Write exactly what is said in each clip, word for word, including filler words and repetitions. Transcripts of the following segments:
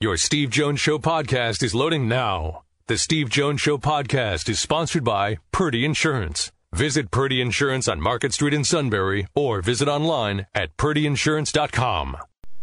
Your Steve Jones Show podcast is loading now. The Steve Jones Show podcast is sponsored by Purdy Insurance. Visit Purdy Insurance on Market Street in Sunbury or visit online at purdy insurance dot com.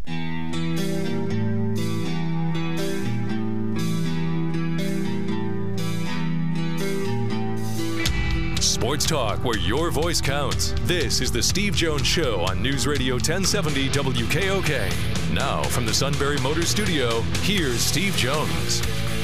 Sports talk where your voice counts. This is the Steve Jones Show on News Radio ten seventy W K O K. Now from the Sunbury Motors Studio, here's Steve Jones.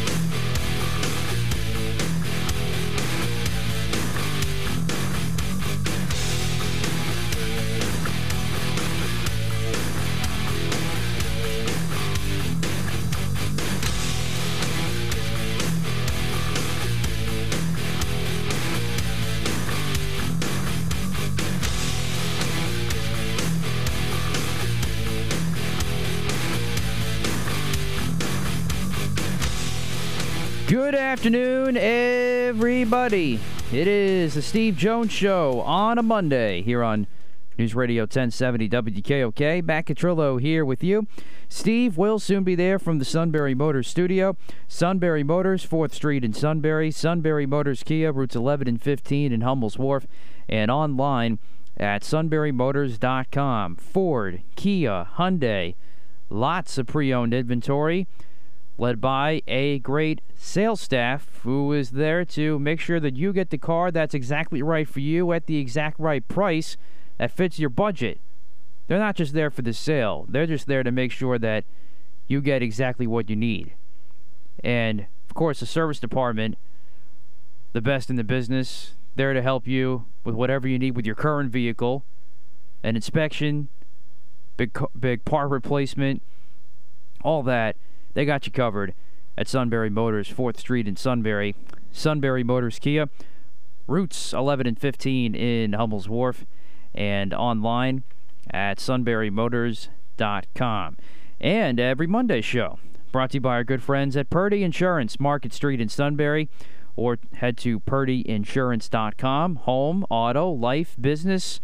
Good afternoon, everybody. It is the Steve Jones Show on a Monday here on News Radio ten seventy W K O K. Matt Catrillo here with you. Steve will soon be there from the Sunbury Motors Studio. Sunbury Motors, fourth Street in Sunbury. Sunbury Motors Kia, routes eleven and fifteen in Hummel's Wharf. And online at sunbury motors dot com. Ford, Kia, Hyundai, lots of pre-owned inventory, led by a great sales staff who is there to make sure that you get the car that's exactly right for you at the exact right price that fits your budget. They're not just there for the sale. They're just there to make sure that you get exactly what you need. And, of course, the service department, the best in the business, there to help you with whatever you need with your current vehicle, an inspection, big, big part replacement, all that. They got you covered at Sunbury Motors, fourth Street in Sunbury. Sunbury Motors Kia, routes eleven and fifteen in Hummel's Wharf, and online at sunbury motors dot com. And every Monday show, brought to you by our good friends at Purdy Insurance, Market Street in Sunbury, or head to purdy insurance dot com. Home, auto, life, business,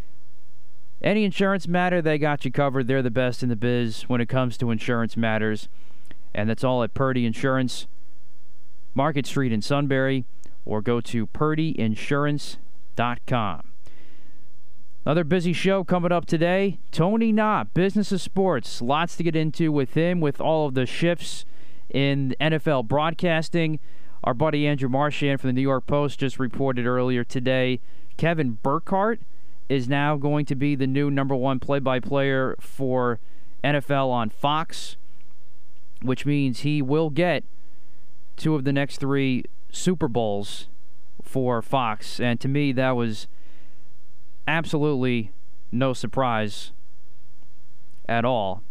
any insurance matter, they got you covered. They're the best in the biz when it comes to insurance matters. And that's all at Purdy Insurance, Market Street in Sunbury, or go to purdy insurance dot com. Another busy show coming up today. Tony Knott, Business of Sports. Lots to get into with him, with all of the shifts in N F L broadcasting. Our buddy Andrew Marchand from the New York Post just reported earlier today Kevin Burkhardt is now going to be the new number one play-by-player for N F L on Fox, which means he will get two of the next three Super Bowls for Fox. And to me, that was absolutely no surprise at all.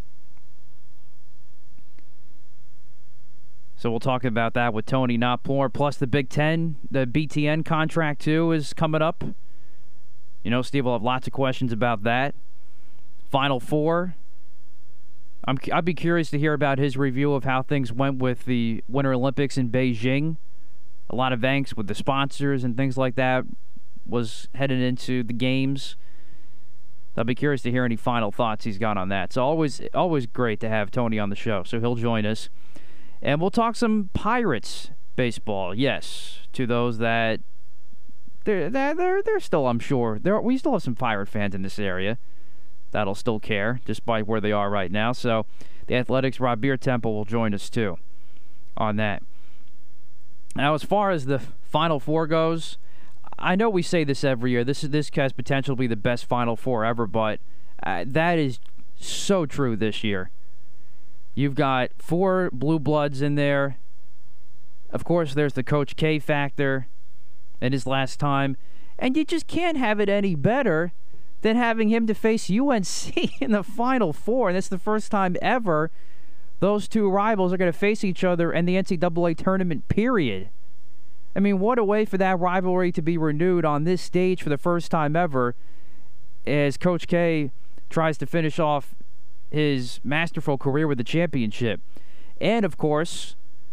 So we'll talk about that with Tony Knott. Plus the Big Ten, the B T N contract too is coming up. You know, Steve will have lots of questions about that. Final Four. I'm, I'd be curious to hear about his review of how things went with the Winter Olympics in Beijing. A lot of angst with the sponsors and things like that was headed into the games. I'd be curious to hear any final thoughts he's got on that. So always, always great to have Tony on the show. So he'll join us. And we'll talk some Pirates baseball. Yes, to those that they're they're they're still, I'm sure, there we still have some Pirate fans in this area that'll still care, despite where they are right now. So the Athletics' Rob Beer Temple will join us, too, on that. Now, as far as the Final Four goes, I know we say this every year. This, this has potential to be the best Final Four ever, but uh, that is so true this year. You've got four blue bloods in there. Of course, there's the Coach K factor in his last time. And you just can't have it any better than having him to face U N C in the Final Four. And it's the first time ever those two rivals are going to face each other in the N C double A tournament, period. I mean, what a way for that rivalry to be renewed on this stage for the first time ever as Coach K tries to finish off his masterful career with the championship. And, of course,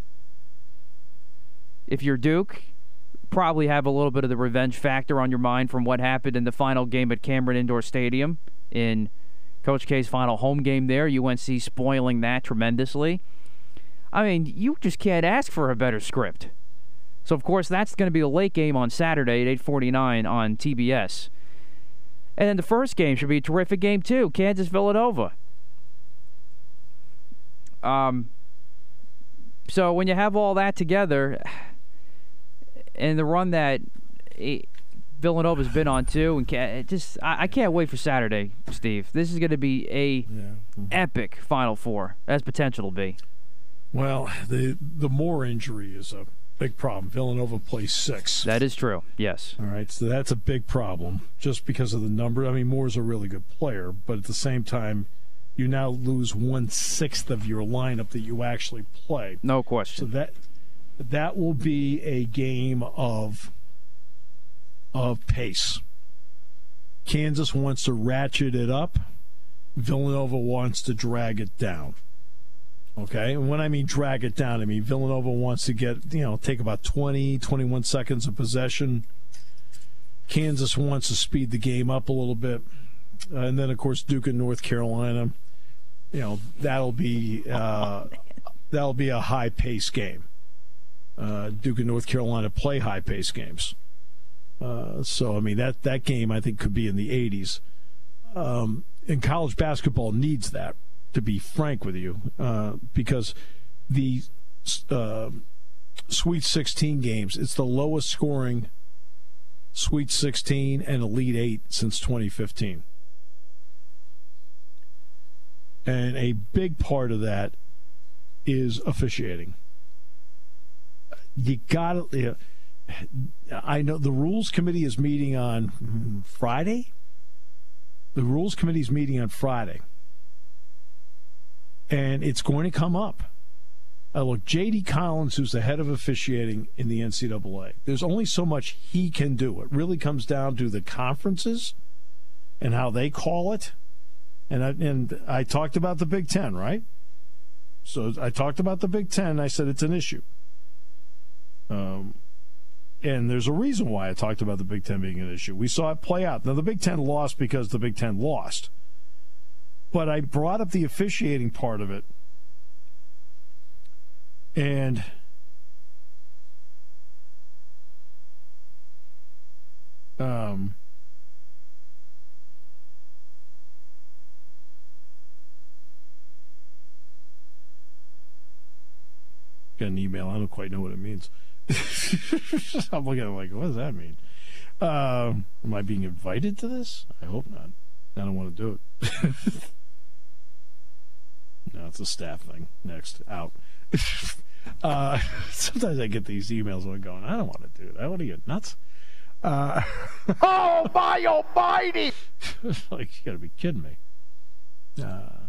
if you're Duke, probably have a little bit of the revenge factor on your mind from what happened in the final game at Cameron Indoor Stadium in Coach K's final home game there. U N C spoiling that tremendously. I mean, you just can't ask for a better script. So, of course, that's going to be a late game on Saturday at eight forty-nine on T B S. And then the first game should be a terrific game, too, Kansas-Villanova. Um, so when you have all that together, and the run that Villanova's been on, too, and it just I, I can't wait for Saturday, Steve. This is going to be a yeah. mm-hmm. epic Final Four, as potential to be. Well, the the Moore injury is a big problem. Villanova plays six. That is true, yes. All right, so that's a big problem just because of the number. I mean, Moore's a really good player, but at the same time, you now lose one-sixth of your lineup that you actually play. No question. So that that will be a game of, of pace. Kansas wants to ratchet it up. Villanova wants to drag it down. Okay, and when I mean drag it down, I mean Villanova wants to get, you know, take about twenty, twenty-one seconds of possession. Kansas wants to speed the game up a little bit. Uh, and then, of course, Duke and North Carolina, you know, that'll be uh, that'll be a high-paced game. Uh, Duke and North Carolina play high-paced games. Uh, so, I mean, that, that game, I think, could be in the eighties. Um, and college basketball needs that, to be frank with you, uh, because the uh, Sweet sixteen games, it's the lowest scoring Sweet sixteen and Elite eight since twenty fifteen. And a big part of that is officiating. You got to, you know, I know the Rules Committee is meeting on Friday. The Rules Committee is meeting on Friday. And it's going to come up. Uh, look, J D. Collins, who's the head of officiating in the N C double A, there's only so much he can do. It really comes down to the conferences and how they call it. And I, and I talked about the Big Ten, right? So I talked about the Big Ten, and I said it's an issue. Um, and there's a reason why I talked about the Big Ten being an issue. We saw it play out. Now, the Big Ten lost because the Big Ten lost. But I brought up the officiating part of it. And um, got an email. I don't quite know what it means. I'm looking at it like, what does that mean? Uh, am I being invited to this? I hope not. I don't want to do it. No, it's a staff thing. Next, out. uh, sometimes I get these emails and I'm going, I don't want to do it. I want to get nuts. Uh, oh, my almighty! Like, you got to be kidding me. Uh,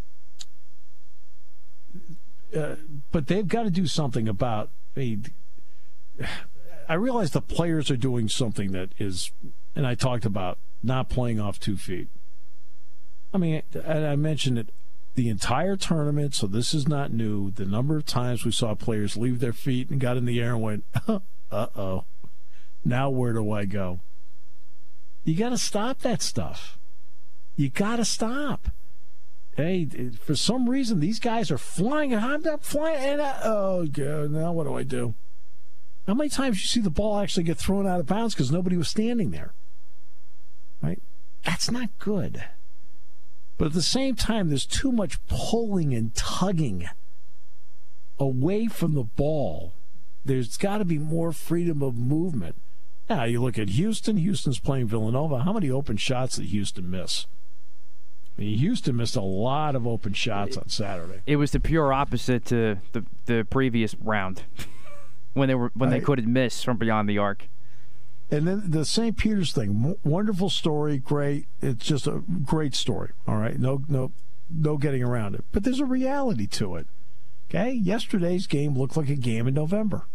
uh, but they've got to do something about. I mean, I realize the players are doing something that is, and I talked about not playing off two feet. I mean, and I mentioned it the entire tournament, so this is not new. The number of times we saw players leave their feet and got in the air and went, uh-oh, now where do I go? You got to stop that stuff. You got to stop. Hey, for some reason, these guys are flying, and I'm not flying, and I, oh, God, now what do I do? How many times you see the ball actually get thrown out of bounds because nobody was standing there? Right? That's not good. But at the same time, there's too much pulling and tugging away from the ball. There's got to be more freedom of movement. Now, you look at Houston. Houston's playing Villanova. How many open shots did Houston miss? I mean, Houston missed a lot of open shots on Saturday. It was the pure opposite to the the previous round when they were when they I, couldn't miss from beyond the arc. And then the Saint Peter's thing, wonderful story, great. It's just a great story. All right, no, no, no getting around it. But there's a reality to it. Okay, yesterday's game looked like a game in November.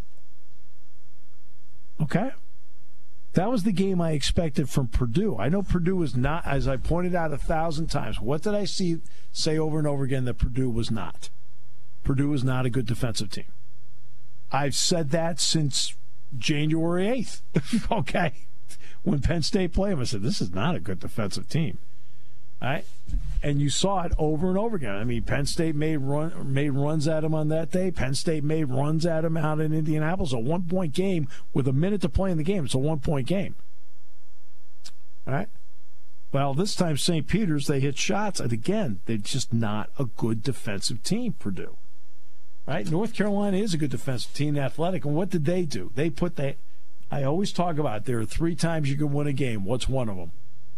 Okay, that was the game I expected from Purdue. I know Purdue is not, as I pointed out a thousand times. What did I see say over and over again that Purdue was not? Purdue is not a good defensive team. I've said that since January eighth, okay? When Penn State played them, I said, this is not a good defensive team. All right? And you saw it over and over again. I mean, Penn State made run made runs at him on that day. Penn State made runs at him out in Indianapolis. A one-point game with a minute to play in the game. It's a one-point game. All right? Well, this time Saint Peter's, they hit shots. And again, they're just not a good defensive team, Purdue. All right? North Carolina is a good defensive team, athletic. And what did they do? They put the – I always talk about there are three times you can win a game. What's one of them?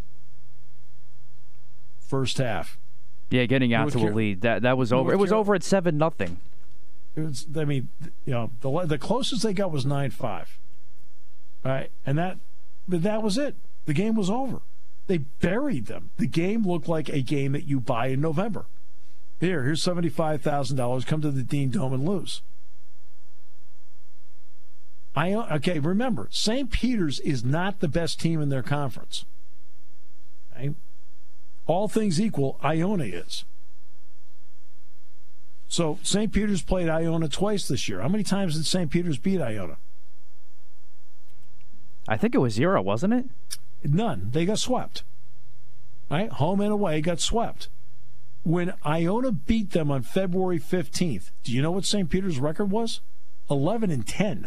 First half. Yeah, getting out North to Car- a lead. That that was over. North It was Car- over at seven nothing. It was. I mean, you know, the the closest they got was nine five. All right, and that, but that was it. The game was over. They buried them. The game looked like a game that you buy in November. Here, here's seventy five thousand dollars. Come to the Dean Dome and lose. I okay. Remember, Saint Peter's is not the best team in their conference. Okay? All things equal, Iona is. So Saint Peter's played Iona twice this year. How many times did Saint Peter's beat Iona? I think it was zero, wasn't it? None. They got swept. Right? Home and away got swept. When Iona beat them on February fifteenth, do you know what Saint Peter's record was? eleven and ten.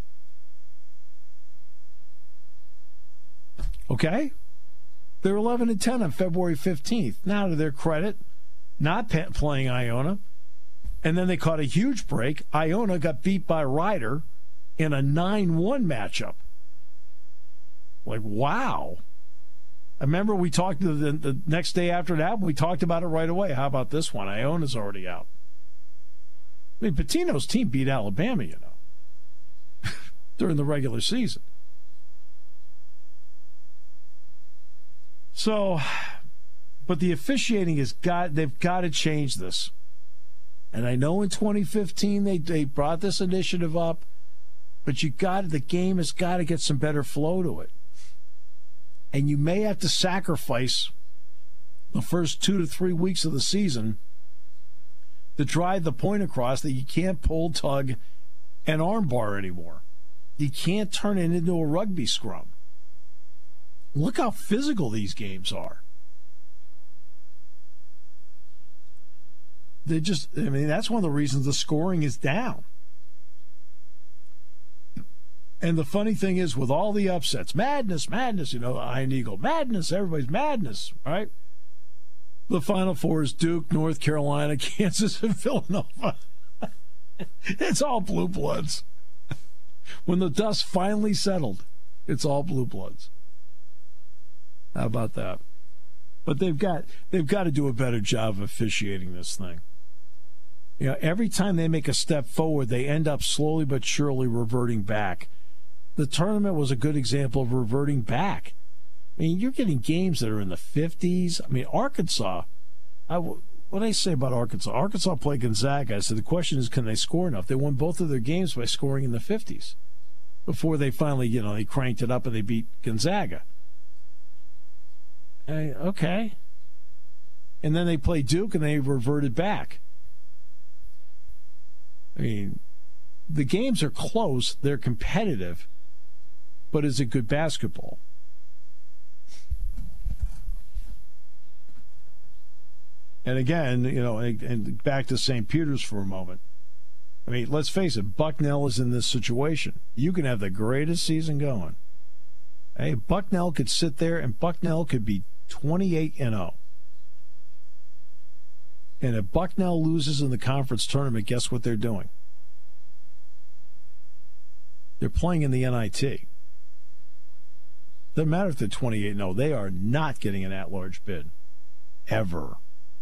Okay? They're eleven and ten on February fifteenth. Now, to their credit, not playing Iona. And then they caught a huge break. Iona got beat by Rider in a nine one matchup. Like, wow. I remember we talked the, the next day after that, we talked about it right away. How about this one? Iona's already out. I mean, Pitino's team beat Alabama, you know, during the regular season. So, but the officiating has got, they've got to change this. And I know in twenty fifteen they, they brought this initiative up, but you got the game has got to get some better flow to it. And you may have to sacrifice the first two to three weeks of the season to drive the point across that you can't pull, tug, and armbar anymore. You can't turn it into a rugby scrum. Look how physical these games are. They just, I mean, that's one of the reasons the scoring is down. And the funny thing is, with all the upsets, madness, madness, you know, Iron Eagle, madness, everybody's madness, right? The Final Four is Duke, North Carolina, Kansas, and Villanova. It's all blue bloods. When the dust finally settled, it's all blue bloods. How about that? But they've got they've got to do a better job of officiating this thing. You know, every time they make a step forward, they end up slowly but surely reverting back. The tournament was a good example of reverting back. I mean, you're getting games that are in the fifties. I mean, Arkansas, I, what did I say about Arkansas? Arkansas played Gonzaga. So the question is, can they score enough? They won both of their games by scoring in the fifties before they finally, you know, they cranked it up and they beat Gonzaga. I, okay. And then they played Duke and they reverted back. I mean, the games are close. They're competitive. But is it good basketball? And again, you know, and, and back to Saint Peter's for a moment. I mean, let's face it, Bucknell is in this situation. You can have the greatest season going. Hey, Bucknell could sit there and Bucknell could be twenty-eight and oh. And if Bucknell loses in the conference tournament, guess what they're doing? They're playing in the N I T. Doesn't matter if they're twenty-eight and oh. They are not getting an at-large bid. Ever.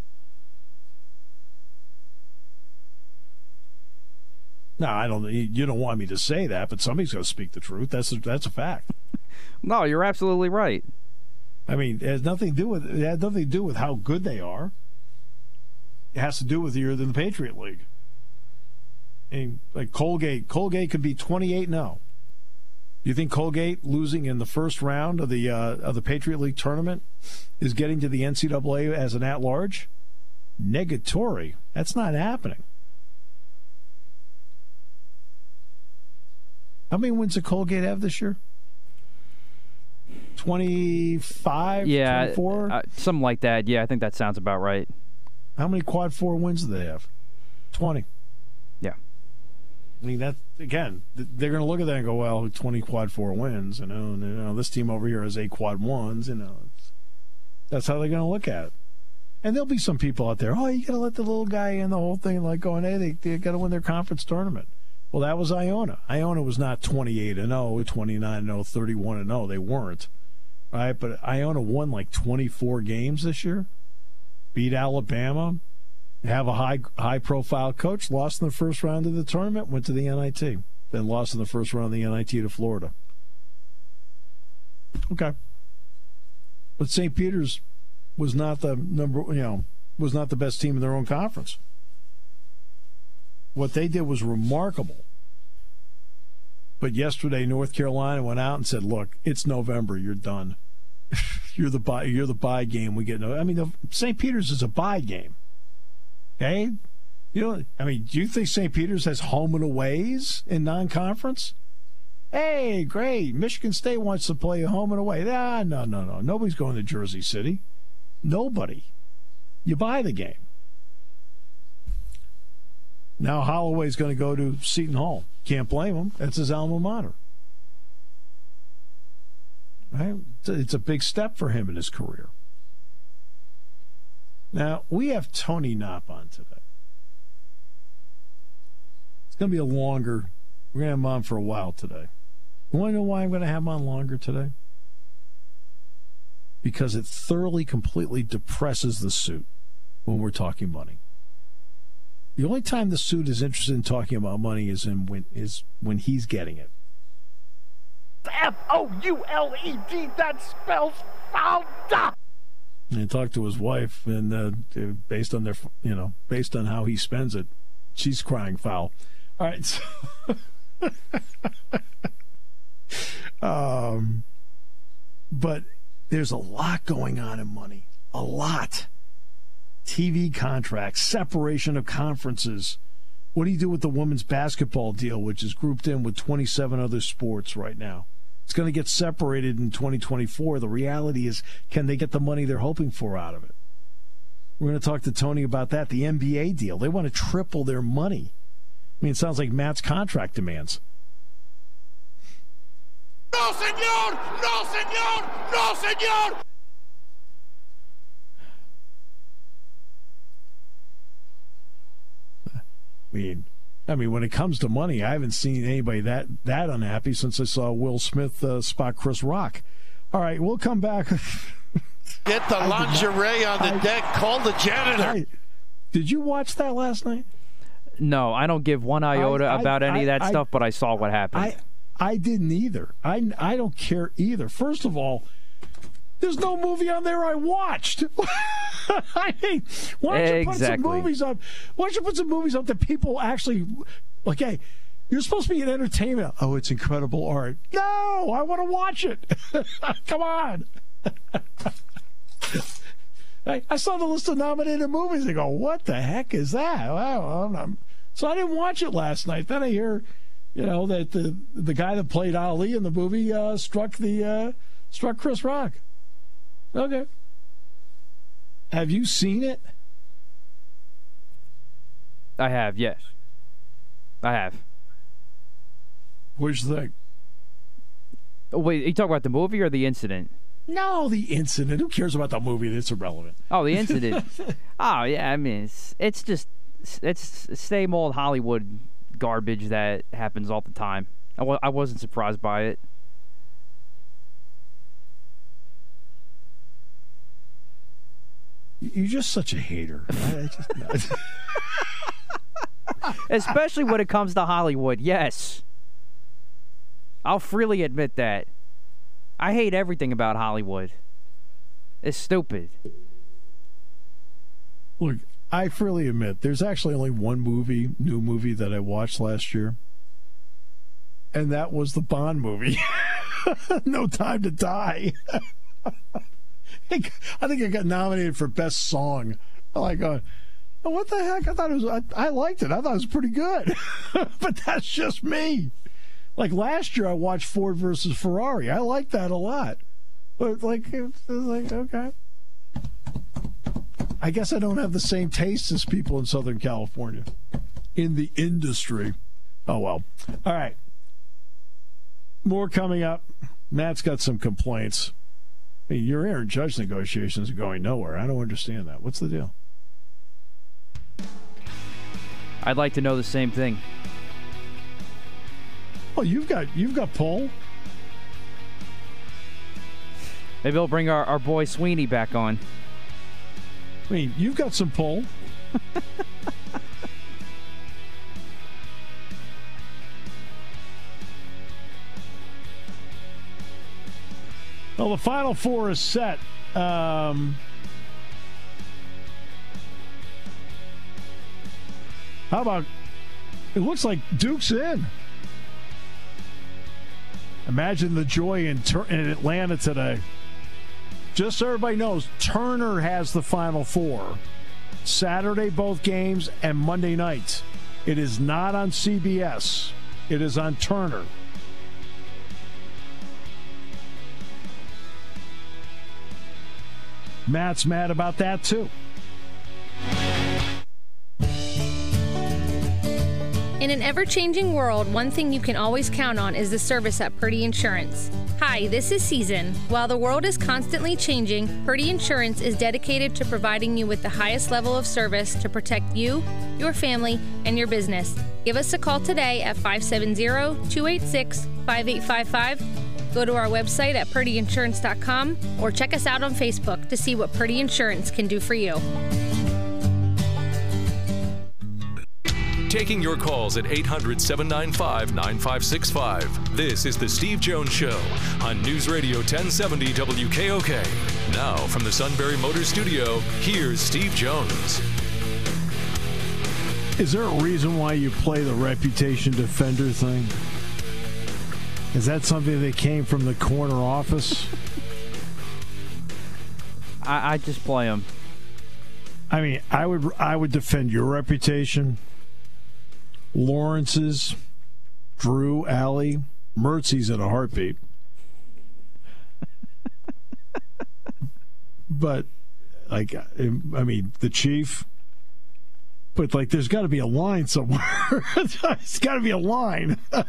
Now, I don't. You don't want me to say that, but somebody's going to speak the truth. That's a, that's a fact. No, you're absolutely right. I mean, it has nothing to do with it has nothing to do with how good they are. It has to do with you're in the Patriot League. And like Colgate, Colgate could be twenty-eight and oh. You think Colgate losing in the first round of the uh, of the Patriot League tournament is getting to the N C double A as an at-large? Negatory. That's not happening. How many wins did Colgate have this year? twenty-five, yeah, twenty-four? Uh, something like that. Yeah, I think that sounds about right. How many quad four wins do they have? twenty. Yeah. I mean, that again, they're going to look at that and go, well, twenty quad four wins. You know, and, you know this team over here has eight quad ones. You know, it's, that's how they're going to look at it. And there'll be some people out there, oh, you got to let the little guy in the whole thing, like going, hey, they, they got to win their conference tournament. Well, that was Iona. Iona was not twenty-eight and oh, twenty-nine and oh, thirty-one and oh. They weren't. Right? But Iona won like twenty-four games this year, beat Alabama, have a high high profile coach, lost in the first round of the tournament, went to the N I T, then lost in the first round of the N I T to Florida. Okay. But Saint Peter's was not the number, you know, was not the best team in their own conference. What they did was remarkable. But yesterday, North Carolina went out and said, "Look, it's November. You're done. you're the bye. You're the bye game. We get no. I mean, the, Saint Peter's is a bye game. Okay, you know. I mean, do you think Saint Peter's has home and aways in non-conference? Hey, great. Michigan State wants to play home and away. Ah, no, no, no. Nobody's going to Jersey City. Nobody. You buy the game. Now Holloway's going to go to Seton Hall. Can't blame him. That's his alma mater. Right? It's a big step for him in his career. Now, we have Tony Knopp on today. It's going to be a longer, we're going to have him on for a while today. You want to know why I'm going to have him on longer today? Because it thoroughly, completely depresses the suit when we're talking money. The only time the suit is interested in talking about money is in when is when he's getting it. F O U L E D, that spells fouled up. And he talked to his wife, and uh, based on their, you know, based on how he spends it, she's crying foul. All right. So um, but there's a lot going on in money. A lot. T V contracts, separation of conferences. What do you do with the women's basketball deal, which is grouped in with twenty-seven other sports right now? It's going to get separated in twenty twenty-four. The reality is, can they get the money they're hoping for out of it? We're going to talk to Tony about that. The N B A deal. They want to triple their money. I mean, it sounds like Matt's contract demands. No, senor! No, senor! No, senor! I mean, I mean, when it comes to money, I haven't seen anybody that, that unhappy since I saw Will Smith uh, spot Chris Rock. All right, we'll come back. Get the lingerie on the I, deck. Call the janitor. I, did you watch that last night? No, I don't give one iota I, I, about any I, of that I, stuff, but I saw what happened. I, I didn't either. I, I don't care either. First of all, there's no movie on there I watched. I mean, why don't you exactly. put some movies up? Why don't you put some movies up that people actually, like, hey, you're supposed to be an entertainment. Oh, it's incredible art. No, I want to watch it. Come on. I, I saw the list of nominated movies. I go, what the heck is that? Wow, I'm, so I didn't watch it last night. Then I hear, you know, that the the guy that played Ali in the movie uh, struck the uh, struck Chris Rock. Okay. Have you seen it? I have, yes. I have. What'd you think? Oh, wait, you talk about the movie or the incident? No, the incident. Who cares about the movie? That's irrelevant. Oh, the incident. Oh, yeah, I mean, it's, it's just, it's same old Hollywood garbage that happens all the time. I, w- I wasn't surprised by it. You're just such a hater. I just, Especially when it comes to Hollywood, yes. I'll freely admit that. I hate everything about Hollywood. It's stupid. Look, I freely admit, there's actually only one movie, new movie that I watched last year. And that was the Bond movie. No Time to Die. I think I got nominated for Best Song. I'm like, oh, what the heck? I thought it was, I, I liked it. I thought it was pretty good. But that's just me. Like last year, I watched Ford versus Ferrari. I liked that a lot. But like, it's like, okay. I guess I don't have the same taste as people in Southern California in the industry. Oh, well. All right. More coming up. Matt's got some complaints. Hey, your Aaron Judge negotiations are going nowhere. I don't understand that. What's the deal? I'd like to know the same thing. Well, you've got you've got pull. Maybe they'll bring our, our boy Sweeney back on. I mean, you've got some pull. Well, the Final Four is set. Um, how about, it looks like Duke's in. Imagine the joy in, in Atlanta today. Just so everybody knows, Turner has the Final Four. Saturday, both games, and Monday night. It is not on C B S. It is on Turner. Matt's mad about that, too. In an ever-changing world, one thing you can always count on is the service at Purdy Insurance. Hi, this is Season. While the world is constantly changing, Purdy Insurance is dedicated to providing you with the highest level of service to protect you, your family, and your business. Give us a call today at five seven zero, two eight six, five eight five five. Go to our website at purdy insurance dot com or check us out on Facebook to see what Purdy Insurance can do for you. Taking your calls at eight hundred, seven nine five, nine five six five. This is The Steve Jones Show on News Radio ten seventy W K O K. Now, from the Sunbury Motors Studio, here's Steve Jones. Is there a reason why you play the reputation defender thing? Is that something that came from the corner office? I, I just play them. I mean, I would I would defend your reputation. Lawrence's, Drew, Allie, Mertzie's in a heartbeat. But, like, I mean, the Chief. But, like, there's got to be a line somewhere. There's got to be a line. No,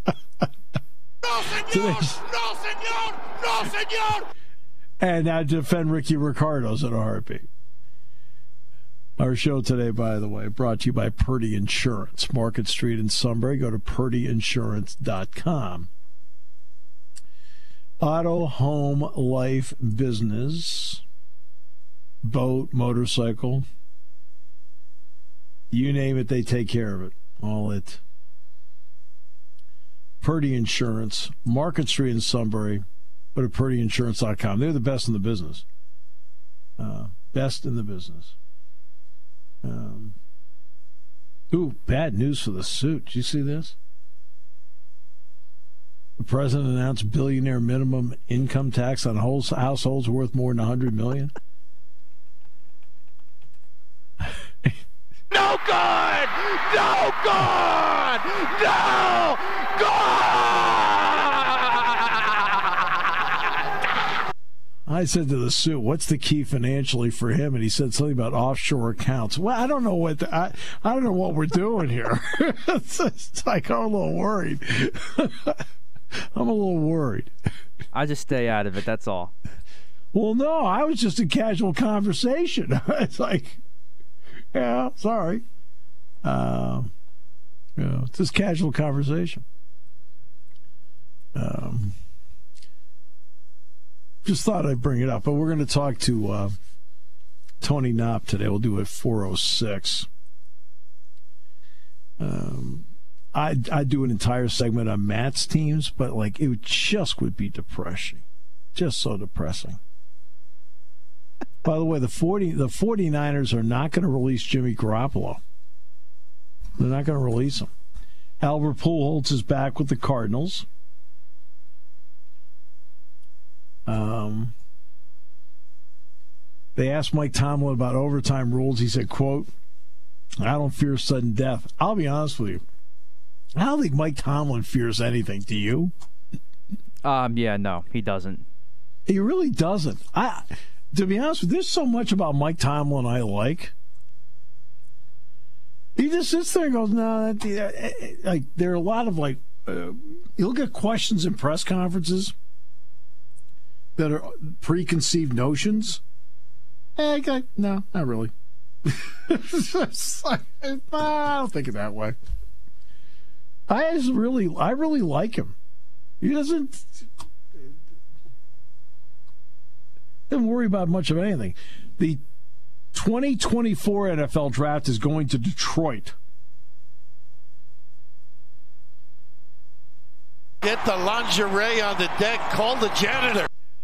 senor! No, senor! No, senor! And now defend Ricky Ricardo's in a heartbeat. Our show today, by the way, brought to you by Purdy Insurance. Market Street in Sunbury. Go to purdy insurance dot com. Auto, home, life, business, boat, motorcycle. You name it, they take care of it. All it. Purdy Insurance. Market Street in Sunbury. Go to purdy insurance dot com. They're the best in the business. Uh, best in the business. Um, ooh, bad news for the suit. Did you see this? The president announced billionaire minimum income tax on households worth more than one hundred million dollars. No good! No good! No good! I said to the suit, what's the key financially for him? And he said something about offshore accounts. Well, I don't know what the, I, I don't know what we're doing here. it's, it's like I'm a little worried. I'm a little worried. I just stay out of it, that's all. Well, no, I was just in casual conversation. It's like, yeah, sorry. Um, you know, it's just casual conversation. Um, just thought I'd bring it up, but we're going to talk to uh, Tony Knopp today. We'll do it at four oh six. Um, I'd, I'd do an entire segment on Matt's teams, but like it would just would be depressing. Just so depressing. By the way, the forty the 49ers are not going to release Jimmy Garoppolo. They're not going to release him. Albert Pujols is back with the Cardinals. Um, they asked Mike Tomlin about overtime rules. He said, quote, I don't fear sudden death. I'll be honest with you. I don't think Mike Tomlin fears anything. Do you? Um, yeah, no, he doesn't. He really doesn't. I, to be honest with you, there's so much about Mike Tomlin I like. He just sits there and goes, no, that, like, there are a lot of, like, uh, you'll get questions in press conferences that are preconceived notions. Hey, guy, no, not really. like, I don't think it that way. I just really, I really like him. He doesn't, doesn't worry about much of anything. The twenty twenty-four N F L draft is going to Detroit. Get the lingerie on the deck. Call the janitor.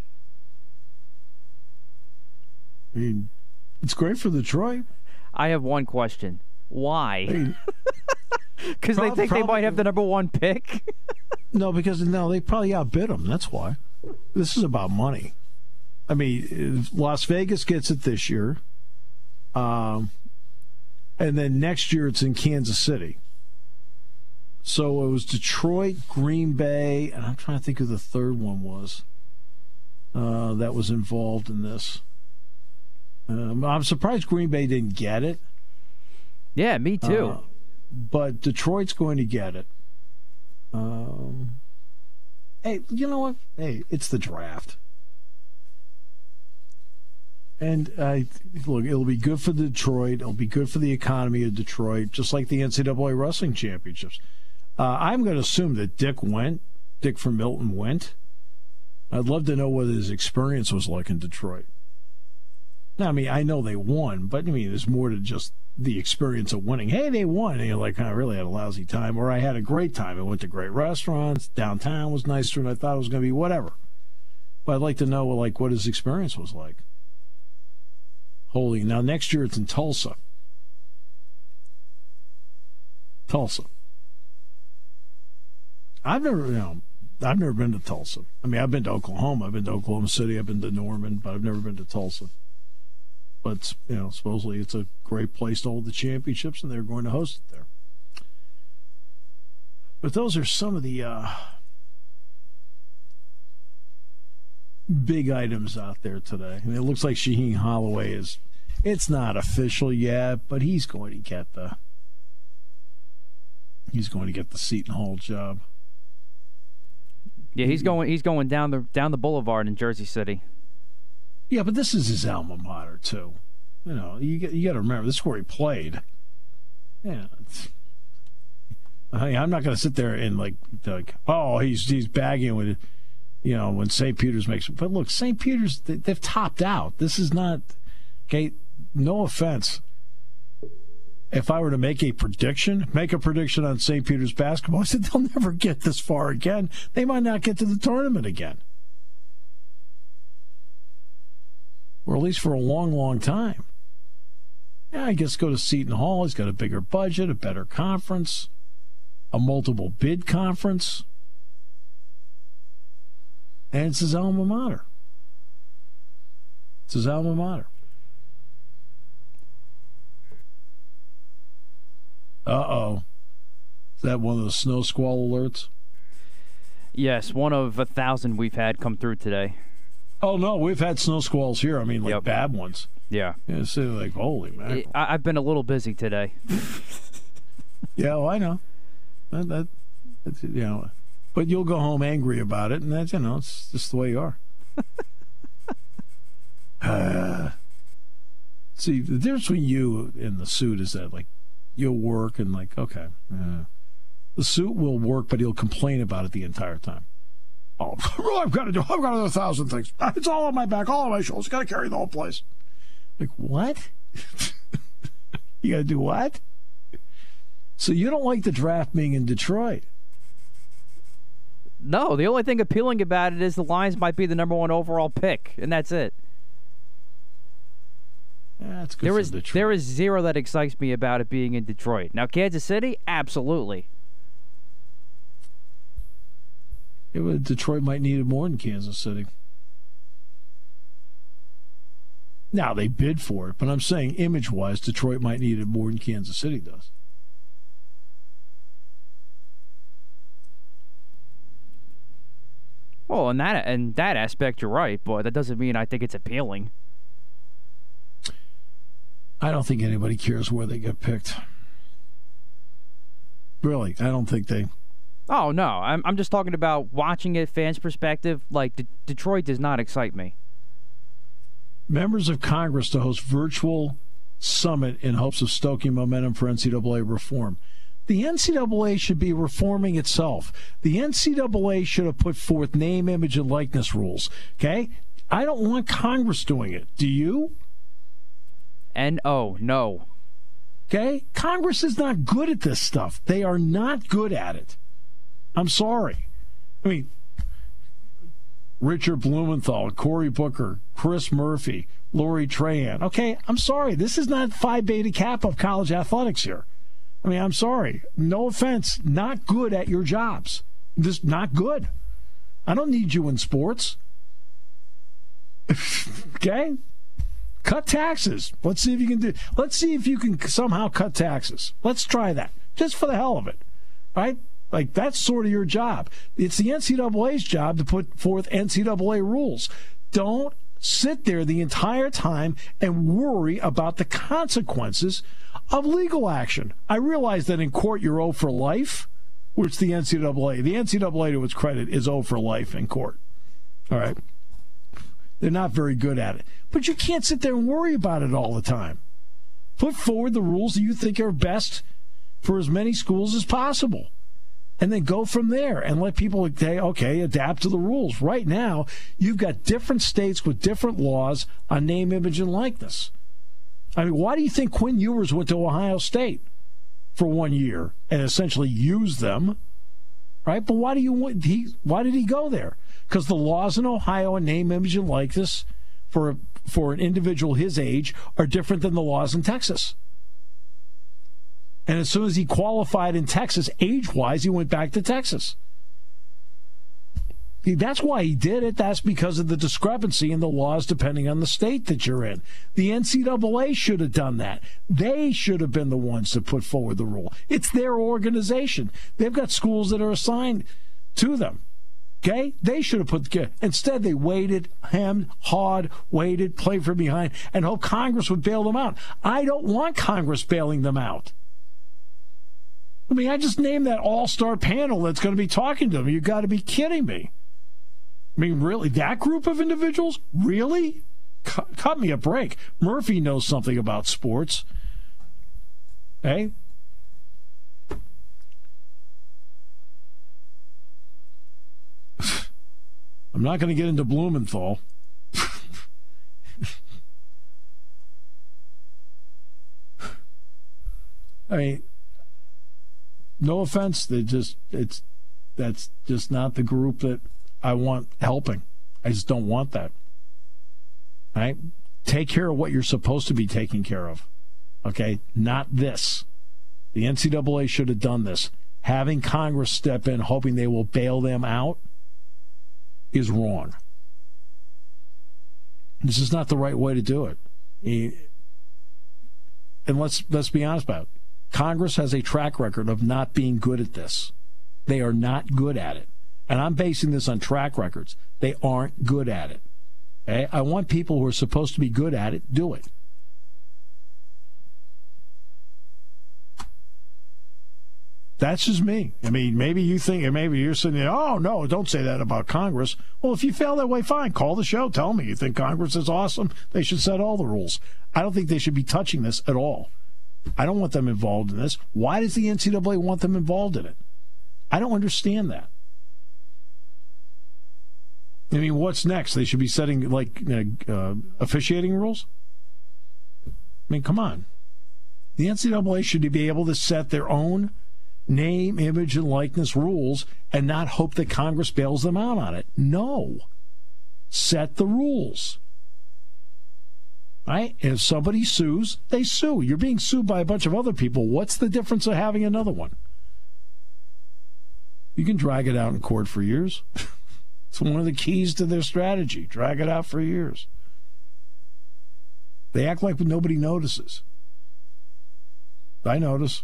I mean, it's great for Detroit. I have one question. Why? Because they Prob- think they probably- might have the number one pick? No, because no, they probably outbid them. That's why. This is about money. I mean, Las Vegas gets it this year, um, and then next year it's in Kansas City. So it was Detroit, Green Bay, and I'm trying to think who the third one was uh, that was involved in this. Um, I'm surprised Green Bay didn't get it. Yeah, me too. Uh, but Detroit's going to get it. Um, hey, you know what? Hey, it's the draft. And uh, look, it'll be good for Detroit. It'll be good for the economy of Detroit, just like the N C double A wrestling championships. Uh, I'm going to assume that Dick went. Dick from Milton went. I'd love to know what his experience was like in Detroit. Now, I mean, I know they won, but I mean, there's more to just the experience of winning. Hey, they won. And you're like, I really had a lousy time, or I had a great time. I went to great restaurants. Downtown was nicer than I thought it was going to be. Whatever. But I'd like to know, like, what his experience was like. Holy. Now, next year it's in Tulsa. Tulsa. I've never, you know, I've never been to Tulsa. I mean, I've been to Oklahoma. I've been to Oklahoma City. I've been to Norman, but I've never been to Tulsa. But, you know, supposedly it's a great place to hold the championships, and they're going to host it there. But those are some of the uh, big items out there today. I mean, it looks like Shaheen Holloway is, it's not official yet, but he's going to get the, he's going to get the Seton Hall job. Yeah, he's going. He's going down the down the boulevard in Jersey City. Yeah, but this is his alma mater too. You know, you got, you got to remember this is where he played. Yeah, it's, I mean, I'm not going to sit there and like like oh he's he's bagging with, you know, when Saint Peter's makes. But look, Saint Peter's they, they've topped out. This is not okay. No offense. If I were to make a prediction, make a prediction on Saint Peter's basketball, I said they'll never get this far again. They might not get to the tournament again. Or at least for a long, long time. Yeah, I guess go to Seton Hall. He's got a bigger budget, a better conference, a multiple bid conference. And it's his alma mater. It's his alma mater. Uh-oh. Is that one of the snow squall alerts? Yes, one of a thousand we've had come through today. Oh, no, we've had snow squalls here. I mean, like Yep. bad ones. Yeah. Yeah, so like, holy mackerel. I, I've been a little busy today. Yeah, well, I know. That, that, that's, you know, but you'll go home angry about it, and that's, you know, it's just the way you are. uh, see, the difference between you and the suit is that, like, you'll work and, like, okay, uh, the suit will work, but he'll complain about it the entire time. Oh, I've got to do, I've got to do a thousand things. It's all on my back, all on my shoulders. Got to carry the whole place. Like, what? You got to do what? So you don't like the draft being in Detroit? No, the only thing appealing about it is the Lions might be the number one overall pick, and that's it. Yeah, that's good There for is Detroit. there is zero that excites me about it being in Detroit. Now, Kansas City, absolutely. Yeah, but Detroit might need it more than Kansas City. Now, they bid for it, but I'm saying image-wise, Detroit might need it more than Kansas City does. Well, Well, in that in that aspect, you're right, but that doesn't mean I think it's appealing. I don't think anybody cares where they get picked. Really, I don't think they... Oh, no. I'm I'm just talking about watching it, fans' perspective. Like, D- Detroit does not excite me. Members of Congress to host virtual summit in hopes of stoking momentum for N C double A reform. The N C double A should be reforming itself. The N C double A should have put forth name, image, and likeness rules. Okay? I don't want Congress doing it. Do you? N O, no. Okay? Congress is not good at this stuff. They are not good at it. I'm sorry. I mean, Richard Blumenthal, Cory Booker, Chris Murphy, Lori Trahan. Okay, I'm sorry. This is not Phi Beta Kappa of college athletics here. I mean, I'm sorry. No offense. Not good at your jobs. This not good. I don't need you in sports. Okay? Cut taxes. Let's see if you can do. Let's see if you can somehow cut taxes. Let's try that, just for the hell of it, right? Like, that's sort of your job. It's the N C double A's job to put forth N C double A rules. Don't sit there the entire time and worry about the consequences of legal action. I realize that in court you're zero for life, which the N C double A, the N C double A to its credit, is zero for life in court. All right? They're not very good at it. But you can't sit there and worry about it all the time. Put forward the rules that you think are best for as many schools as possible. And then go from there and let people say, okay, adapt to the rules. Right now, you've got different states with different laws on name, image, and likeness. I mean, why do you think Quinn Ewers went to Ohio State for one year and essentially used them? Right? But why do you he why did he go there? Because the laws in Ohio on name, image, and likeness for for an individual his age are different than the laws in Texas. And as soon as he qualified in Texas, age-wise, he went back to Texas. That's why he did it. That's because of the discrepancy in the laws depending on the state that you're in. The N C double A should have done that. They should have been the ones to put forward the rule. It's their organization. They've got schools that are assigned to them. Okay? They should have put the... Instead, they waited, hemmed, hawed, waited, played from behind, and hoped Congress would bail them out. I don't want Congress bailing them out. I mean, I just named that all-star panel that's going to be talking to them. You've got to be kidding me. I mean, really? That group of individuals? Really? Cut, cut me a break. Murphy knows something about sports. Hey? I'm not going to get into Blumenthal. I mean... No offense, they just it's that's just not the group that I want helping. I just don't want that. Right? Take care of what you're supposed to be taking care of. Okay? Not this. The N C double A should have done this. Having Congress step in, hoping they will bail them out, is wrong. This is not the right way to do it. And let's let's be honest about it. Congress has a track record of not being good at this. They are not good at it. And I'm basing this on track records. They aren't good at it. Okay? I want people who are supposed to be good at it do it. That's just me. I mean, maybe you think, maybe you're sitting there, oh, no, don't say that about Congress. Well, if you feel that way, fine. Call the show. Tell me you think Congress is awesome. They should set all the rules. I don't think they should be touching this at all. I don't want them involved in this. Why does the N C double A want them involved in it? I don't understand that. I mean, what's next? They should be setting, like, uh, officiating rules? I mean, come on. The N C double A should be able to set their own name, image, and likeness rules and not hope that Congress bails them out on it. No. Set the rules. Right? And if somebody sues, they sue. You're being sued by a bunch of other people. What's the difference of having another one? You can drag it out in court for years. It's one of the keys to their strategy. Drag it out for years. They act like nobody notices. I notice.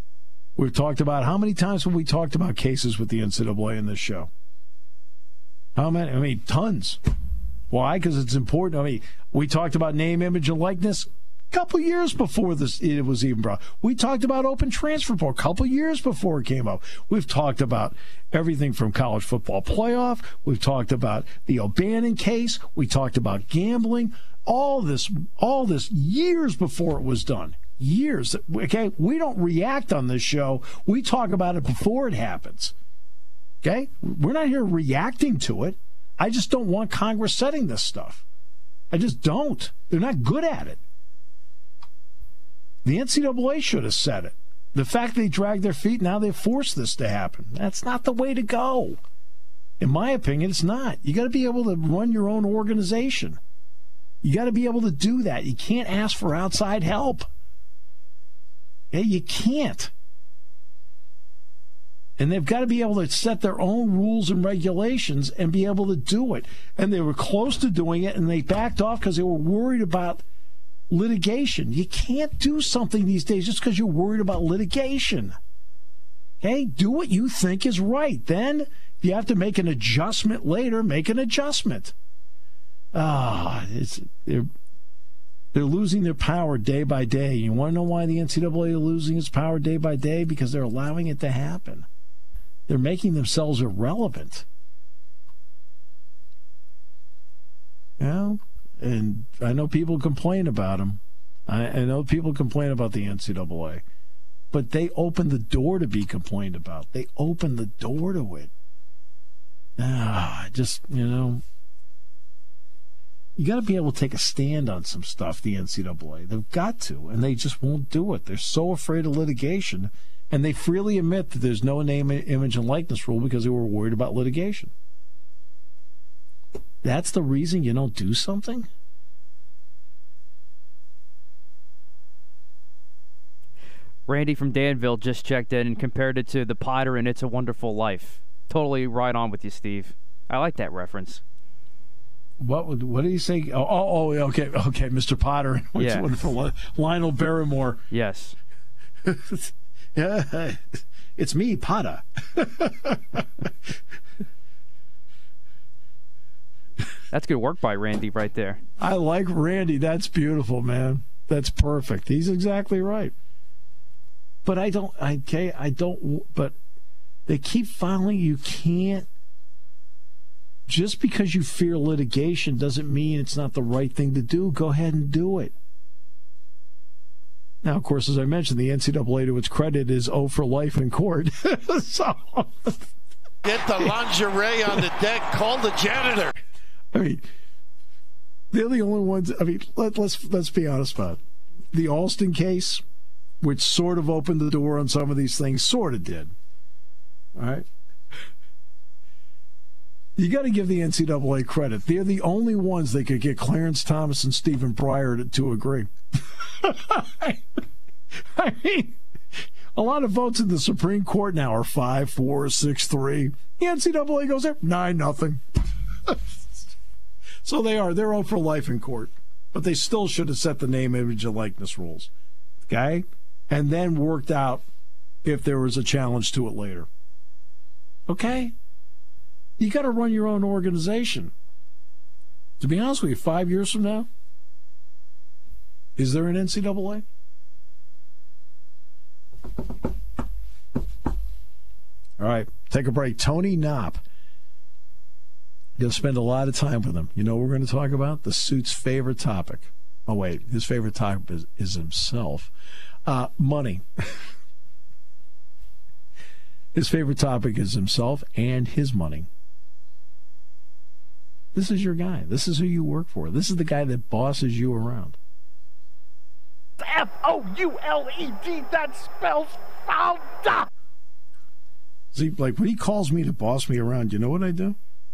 We've talked about, how many times have we talked about cases with the N C double A in this show? How many? I mean, tons. Why? Because it's important. I mean, we talked about name, image, and likeness a couple years before this it was even brought. We talked about open transfer portal a couple years before it came up. We've talked about everything from college football playoff. We've talked about the O'Bannon case. We talked about gambling. All this, all this years before it was done. Years. Okay? We don't react on this show. We talk about it before it happens. Okay? We're not here reacting to it. I just don't want Congress setting this stuff. I just don't. They're not good at it. The N C double A should have said it. The fact they dragged their feet, now they've forced this to happen. That's not the way to go. In my opinion, it's not. You got to be able to run your own organization. You got to be able to do that. You can't ask for outside help. Yeah, you can't. And they've got to be able to set their own rules and regulations and be able to do it. And they were close to doing it, and they backed off because they were worried about litigation. You can't do something these days just because you're worried about litigation. Okay? Do what you think is right. Then, if you have to make an adjustment later, make an adjustment. Ah, it's they're, they're losing their power day by day. You want to know why the N C double A is losing its power day by day? Because they're allowing it to happen. They're making themselves irrelevant. You know? And I know people complain about them. I, I know people complain about the N C double A. But they opened the door to be complained about. They opened the door to it. Ah, just, you know, you got to be able to take a stand on some stuff, the N C double A. They've got to, and they just won't do it. They're so afraid of litigation. And they freely admit that there's no name, image, and likeness rule because they were worried about litigation. That's the reason you don't do something? Randy from Danville just checked in and compared it to the Potter and It's a Wonderful Life. Totally right on with you, Steve. I like that reference. What would what did he say? Oh, oh, oh okay, okay, Mister Potter. It's Yeah. Wonderful. Lionel Barrymore. Yes. Yeah, it's me, Potter. That's good work by Randy right there. I like Randy. That's beautiful, man. That's perfect. He's exactly right. But I don't, okay, I don't, but they keep filing. You can't, just because you fear litigation doesn't mean it's not the right thing to do. Go ahead and do it. Now, of course, as I mentioned, the N C double A, to its credit, is oh for life in court. So, Get the lingerie on the deck. Call the janitor. I mean, they're the only ones. I mean, let, let's let's be honest about it. The Alston case, which sort of opened the door on some of these things, sort of did. All right? You got to give the N C double A credit. They're the only ones that could get Clarence Thomas and Stephen Breyer to, to agree. I mean, a lot of votes in the Supreme Court now are five, four, six, three. The N C double A goes there, nine, nothing. So they are. They're oh for life in court. But they still should have set the name, image, and likeness rules. Okay? And then worked out if there was a challenge to it later. Okay? You got to run your own organization. To be honest with you, five years from now, is there an N C double A? All right, take a break. Tony Knopp. Going to spend a lot of time with him. You know what we're going to talk about? The suit's favorite topic. Oh, wait. His favorite topic is, is himself. Uh, money. His favorite topic is himself and his money. This is your guy. This is who you work for. This is the guy that bosses you around. F O U L E D, that spells found. See, like when he calls me to boss me around, you know what I do?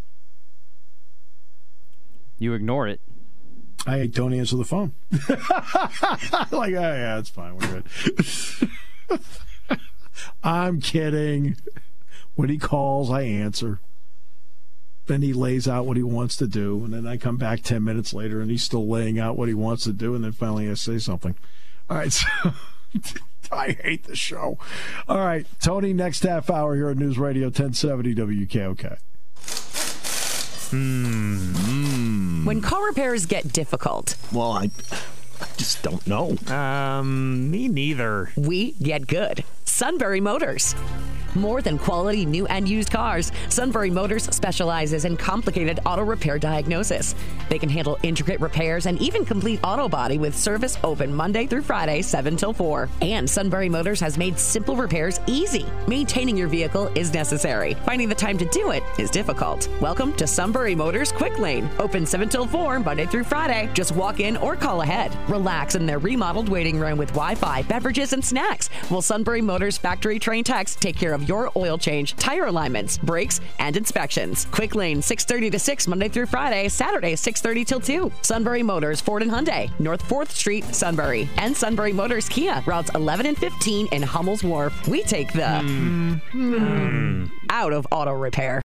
You ignore it. I don't answer the phone. Like, oh, yeah, it's fine. We're good. I'm kidding. When he calls, I answer. Then he lays out what he wants to do, and then I come back ten minutes later, and he's still laying out what he wants to do, and then finally I say something. All right, so I hate the show. All right, Tony, next half hour here on News Radio ten seventy W K O K. Mm. When car repairs get difficult. Well, I, I just don't know. Um, me neither. We get good. Sunbury Motors. More than quality new and used cars, Sunbury Motors specializes in complicated auto repair diagnosis. They can handle intricate repairs and even complete auto body with service open Monday through Friday, seven till four. And Sunbury Motors has made simple repairs easy. Maintaining your vehicle is necessary. Finding the time to do it is difficult. Welcome to Sunbury Motors Quick Lane. Open seven till four, Monday through Friday. Just walk in or call ahead. Relax in their remodeled waiting room with Wi-Fi, beverages, and snacks. While Sunbury Motors factory trained techs take care of your oil change, tire alignments, brakes, and inspections. Quick Lane, six thirty to six, Monday through Friday, Saturday, six thirty till two. Sunbury Motors, Ford and Hyundai, North fourth Street, Sunbury. And Sunbury Motors Kia, routes eleven and fifteen in Hummel's Wharf. We take the mm. Mm. out of auto repair.